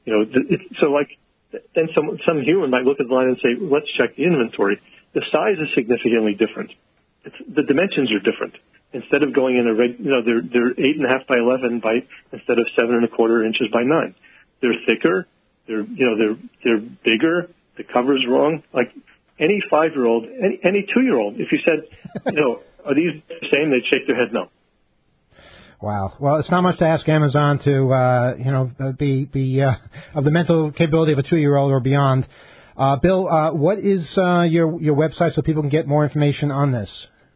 Then some human might look at the line and say, let's check the inventory. The size is significantly different. The dimensions are different. Instead of going in they're 8.5 by 11 by instead of 7.25 inches by 9. They're thicker. They're bigger. The cover's wrong. Like any 5-year-old, any 2-year-old, if you said, are these the same? They'd shake their head no. Wow. Well, it's not much to ask Amazon to, be of the mental capability of a 2-year-old or beyond. Bill, what is your website so people can get more information on this?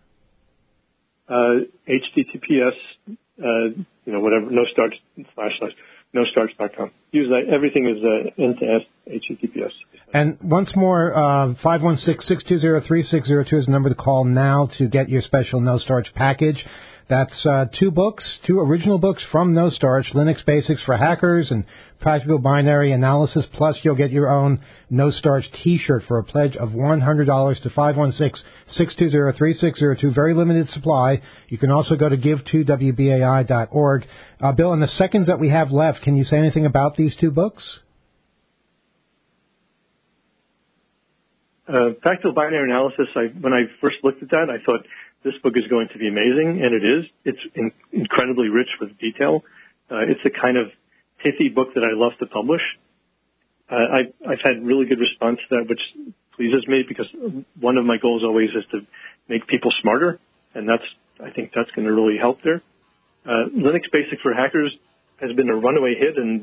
HTTPS, whatever, nostarch.com. Use that. Everything is into HTTPS. And once more, 516-620-3602 is the number to call now to get your special No Starch package. That's 2 original books from No Starch, Linux Basics for Hackers and Practical Binary Analysis, plus you'll get your own No Starch T-shirt for a pledge of $100 to 516-620-3602. Very limited supply. You can also go to give2wbai.org. Bill, in the seconds that we have left, can you say anything about these 2 books? Practical Binary Analysis, when I first looked at that, I thought, this book is going to be amazing, and it is. It's incredibly rich with detail. It's the kind of pithy book that I love to publish. I've had really good response to that, which pleases me, because one of my goals always is to make people smarter, and I think that's going to really help there. Linux Basic for Hackers has been a runaway hit, and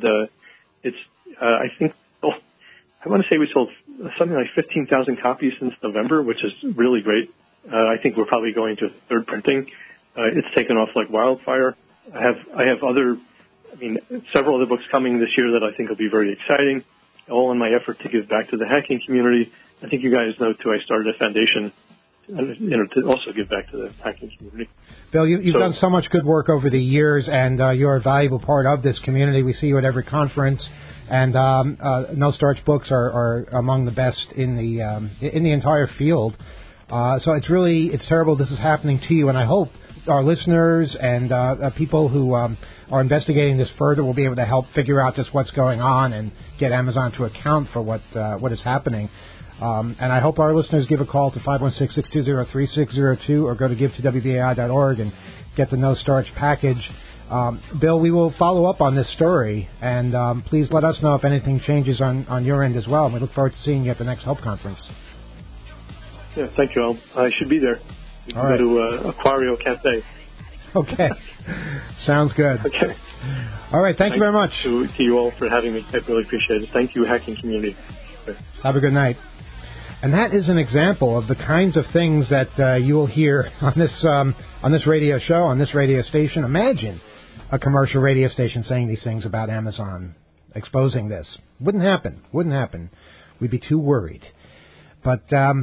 I want to say we sold something like 15,000 copies since November, which is really great. I think we're probably going to third printing. It's taken off like wildfire. I have several other books coming this year that I think will be very exciting, all in my effort to give back to the hacking community. I think you guys know, too, I started a foundation, to also give back to the hacking community. Bill, you've done so much good work over the years, and you're a valuable part of this community. We see you at every conference, and No Starch books are among the best in the entire field. So it's terrible this is happening to you, and I hope our listeners and people who are investigating this further will be able to help figure out just what's going on and get Amazon to account for what is happening. And I hope our listeners give a call to 516-620-3602 or go to give2wbai.org and get the No Starch package. Bill, we will follow up on this story, and please let us know if anything changes on your end as well. And we look forward to seeing you at the next Help Conference. Yeah, thank you. I should be there. We can go to Aquario Cafe. Okay. Sounds good. Okay. All right. Thank you very much. To you all for having me. I really appreciate it. Thank you, hacking community. Okay. Have a good night. And that is an example of the kinds of things that you will hear on this radio show, on this radio station. Imagine a commercial radio station saying these things about Amazon, exposing this. Wouldn't happen. We'd be too worried. But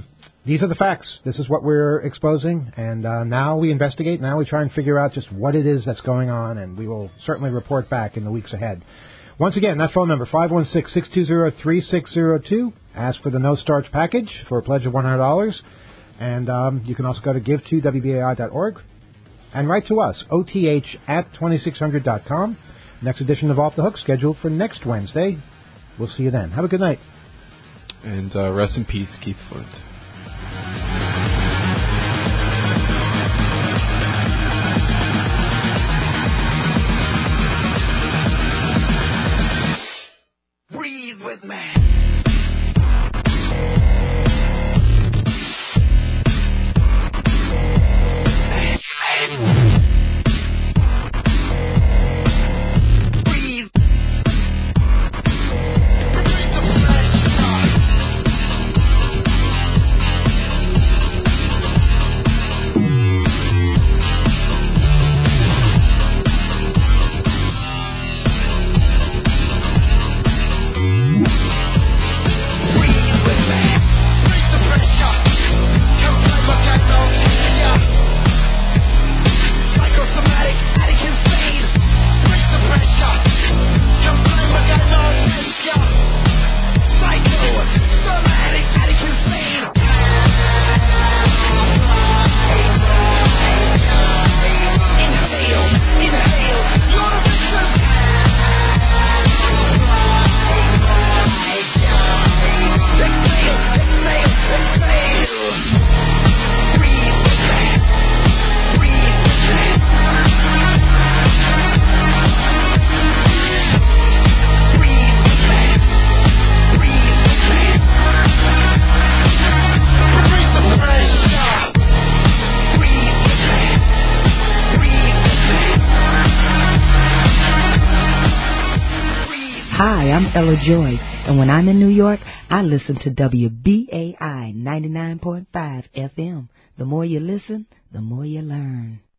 these are the facts. This is what we're exposing, and now we investigate. Now we try and figure out just what it is that's going on, and we will certainly report back in the weeks ahead. Once again, that phone number, 516-620-3602. Ask for the No Starch package for a pledge of $100. And you can also go to give2wbai.org and write to us, oth@2600.com. Next edition of Off the Hook scheduled for next Wednesday. We'll see you then. Have a good night. And rest in peace, Keith Flint. Breathe with me. Ella Joy, and when I'm in New York, I listen to WBAI 99.5 FM. The more you listen, the more you learn.